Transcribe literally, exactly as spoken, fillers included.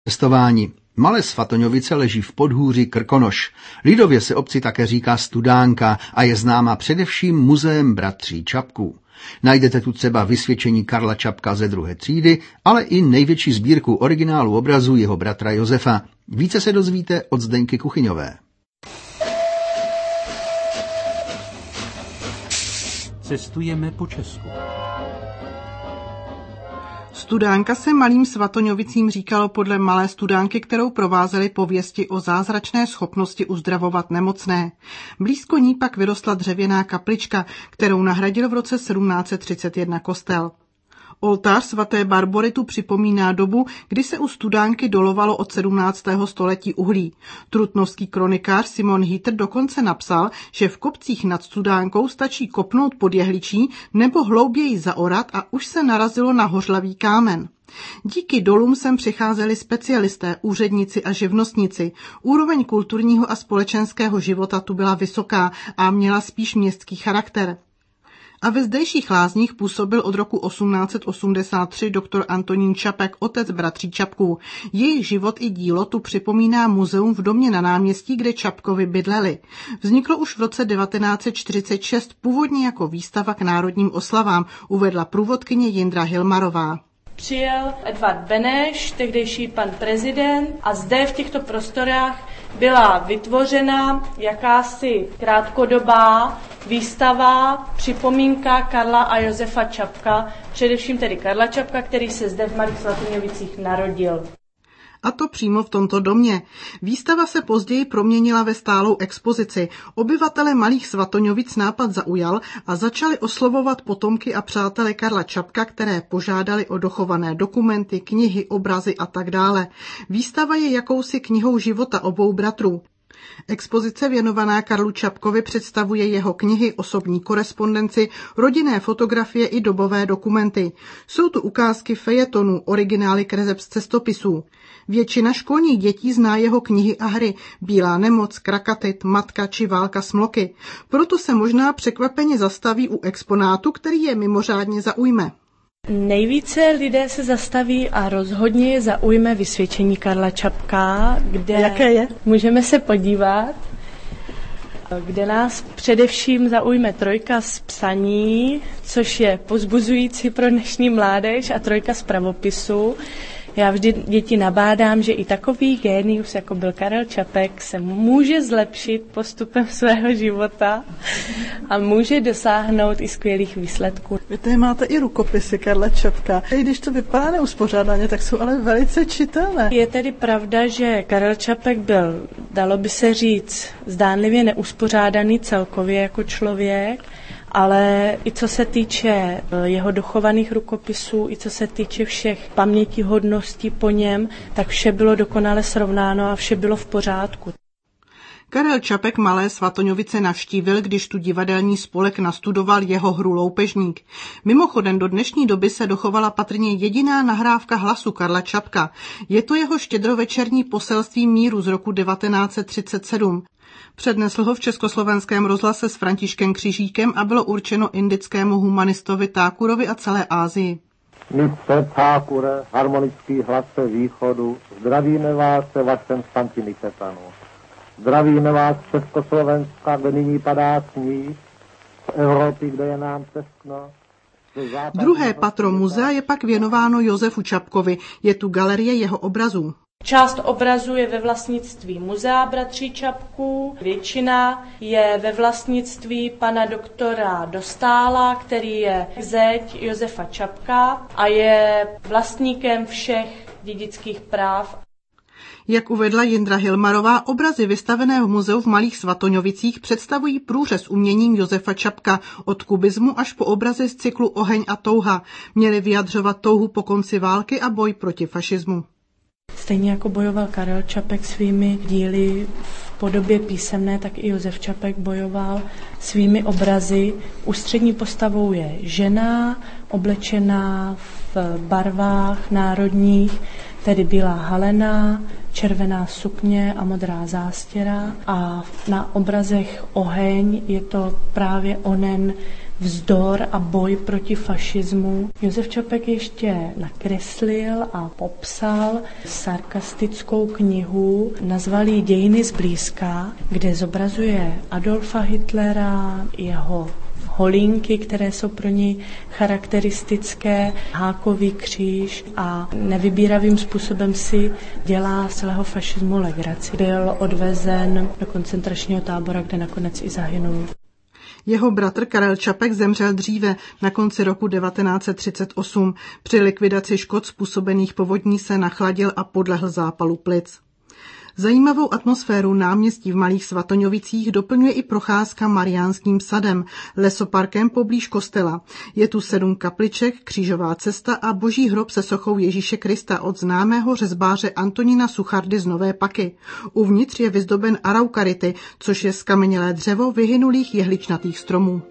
Cestování. Malé Svatoňovice leží v podhůří Krkonoš. Lidově se obci také říká Studánka a je známa především muzeem bratří Čapků. Najdete tu třeba vysvědčení Karla Čapka ze druhé třídy, ale i největší sbírku originálu obrazů jeho bratra Josefa. Více se dozvíte od Zdeňky Kuchyňové. Cestujeme po Česku. Studánka se malým Svatoňovicím říkalo podle malé Studánky, kterou provázely pověsti o zázračné schopnosti uzdravovat nemocné. Blízko ní pak vyrostla dřevěná kaplička, kterou nahradil v roce sedmnáct set třicet jedna kostel. Oltář svaté Barbory tu připomíná dobu, kdy se u Studánky dolovalo od sedmnáctého století uhlí. Trutnovský kronikář Simon Hýtr dokonce napsal, že v kopcích nad Studánkou stačí kopnout pod jehličí nebo hlouběji zaorat a už se narazilo na hořlavý kámen. Díky dolům sem přicházeli specialisté, úředníci a živnostníci. Úroveň kulturního a společenského života tu byla vysoká a měla spíš městský charakter. A ve zdejších lázních působil od roku osmnáct set osmdesát tři doktor Antonín Čapek, otec bratří Čapků. Jejich život i dílo tu připomíná muzeum v domě na náměstí, kde Čapkovi bydleli. Vzniklo už v roce devatenáct set čtyřicet šest původně jako výstava k národním oslavám, uvedla průvodkyně Jindra Hilmarová. Přijel Edvard Beneš, tehdejší pan prezident, a zde v těchto prostorách byla vytvořena jakási krátkodobá výstava, připomínka Karla a Josefa Čapka, především tedy Karla Čapka, který se zde v Malých Svatoňovicích narodil. A to přímo v tomto domě. Výstava se později proměnila ve stálou expozici. Obyvatele Malých Svatoňovic nápad zaujal a začali oslovovat potomky a přátele Karla Čapka, které požádali o dochované dokumenty, knihy, obrazy a tak dále. Výstava je jakousi knihou života obou bratrů. Expozice věnovaná Karlu Čapkovi představuje jeho knihy, osobní korespondenci, rodinné fotografie i dobové dokumenty. Jsou tu ukázky fejetonů, originály kreseb z cestopisů. Většina školních dětí zná jeho knihy a hry Bílá nemoc, Krakatit, Matka či Válka smloky. Proto se možná překvapeně zastaví u exponátu, který je mimořádně zaujme. Nejvíce lidé se zastaví a rozhodně je zaujme vysvědčení Karla Čapka, kde Jaké je? Můžeme se podívat, kde nás především zaujme trojka z psaní, což je povzbuzující pro dnešní mládež, a trojka z pravopisu. Já vždy děti nabádám, že i takový génius, jako byl Karel Čapek, se může zlepšit postupem svého života a může dosáhnout i skvělých výsledků. Vy tady máte i rukopisy Karla Čapka. I když to vypadá neuspořádaně, tak jsou ale velice čitelné. Je tedy pravda, že Karel Čapek byl, dalo by se říct, zdánlivě neuspořádaný celkově jako člověk, ale i co se týče jeho dochovaných rukopisů, i co se týče všech pamětihodností po něm, tak vše bylo dokonale srovnáno a vše bylo v pořádku. Karel Čapek Malé Svatoňovice navštívil, když tu divadelní spolek nastudoval jeho hru Loupežník. Mimochodem do dnešní doby se dochovala patrně jediná nahrávka hlasu Karla Čapka. Je to jeho štědrovečerní poselství míru z roku devatenáct set třicet sedm. Přednesl ho v Československém rozhlase s Františkem Křižíkem a bylo určeno indickému humanistovi Thakurovi a celé Asii. mistr Thakure, harmonický hlas se východu, zdravíme vás se vašem Santiniketanu. Zdravíme vás Československa, kde nyní padá sníh, v Evropě, kde je nám teskno. Druhé patro muzea je pak věnováno Josefu Čapkovi. Je tu galerie jeho obrazů. Část obrazů je ve vlastnictví muzea bratří Čapků, většina je ve vlastnictví pana doktora Dostála, který je zeť Josefa Čapka a je vlastníkem všech dědických práv. Jak uvedla Jindra Hilmarová, obrazy vystavené v muzeu v Malých Svatoňovicích představují průřez uměním Josefa Čapka od kubismu až po obrazy z cyklu Oheň a touha. Měly vyjadřovat touhu po konci války a boj proti fašismu. Stejně jako bojoval Karel Čapek svými díly v podobě písemné, tak i Josef Čapek bojoval svými obrazy. Ústřední postavou je žena, oblečená v barvách národních, tedy bílá halena, červená sukně a modrá zástěra. A na obrazech Oheň je to právě onen vzdor a boj proti fašismu. Josef Čapek ještě nakreslil a popsal sarkastickou knihu, nazval ji Dějiny zblízka, kde zobrazuje Adolfa Hitlera, jeho holínky, které jsou pro něj charakteristické, hákový kříž a nevybíravým způsobem si dělá z celého fašismu legraci. Byl odvezen do koncentračního tábora, kde nakonec i zahynul. Jeho bratr Karel Čapek zemřel dříve, na konci roku devatenáct set třicet osm. Při likvidaci škod způsobených povodní se nachladil a podlehl zápalu plic. Zajímavou atmosféru náměstí v Malých Svatoňovicích doplňuje i procházka Mariánským sadem, lesoparkem poblíž kostela. Je tu sedm kapliček, křížová cesta a boží hrob se sochou Ježíše Krista od známého řezbáře Antonína Suchardy z Nové Paky. Uvnitř je vyzdoben araukarity, což je skamenělé dřevo vyhynulých jehličnatých stromů.